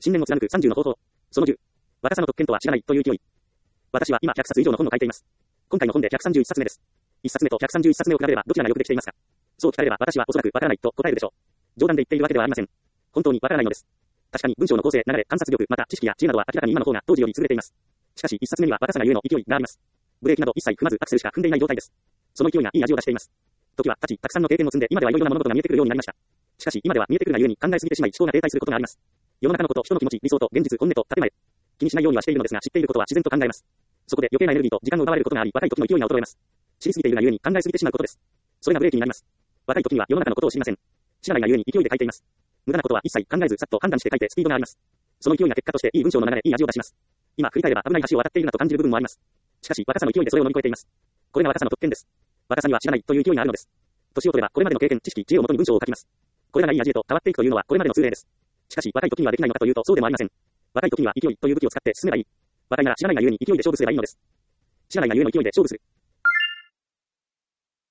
信念を貫く30の方法。その10。若さの特権とは知らないという勢い。私は今100冊以上の本を書いています。今回の本で131冊目です。1冊目と131冊目を比べればどちらがよくできていますか？そう聞かれれば私はおそらくわからないと答えるでしょう。冗談で言っているわけではありません。本当にわからないのです。確かに文章の構成、流れ、観察力、また知識や知恵などは明らかに今の方が当時より優れています。しかし1冊目には若さがゆえの勢いがあります。ブレーキなど一切踏まずアクセルしか踏んでいない状態です。その勢いがいい味を出しています。時は経ち、たくさんの経験を積んで今ではいろいろな物事が見えてくるようになりました。しかし今では見えてくるがゆえに考えすぎてしまい思考が停滞することがあります。世の中のこと、人の気持ち、理想と現実、本音と建前。気にしないようにはしているのですが、知っていることは自然と考えます。そこで余計なエネルギーと時間を奪われることがあり、若い時の勢いが衰えます。知りすぎているがゆえに考えすぎてしまうことです。それがブレーキになります。若い時には世の中のことを知りません。知らないがゆえに勢いで書いています。無駄なことは一切考えずさっと判断して書いてスピードがあります。その勢いが結果としていい文章の流れ、いい味を出します。今振り返れば危ない橋を渡っているなと感じる部分もあります。しかし若さの勢いでそれを乗り越えています。これが若さの特権です。若さには知らないという勢いがあるのです。年を取ればこれまでの経験、知識、知恵をもとに文章を書きます。これがない味へと変わっていくというのはこれまでの通例です。しかし若い時にはできないのかというとそうでもありません。若い時には勢いという武器を使って進めばいい。若いなら知らないがゆえに勢いで勝負すればいいのです。知らないがゆえの勢いで勝負する。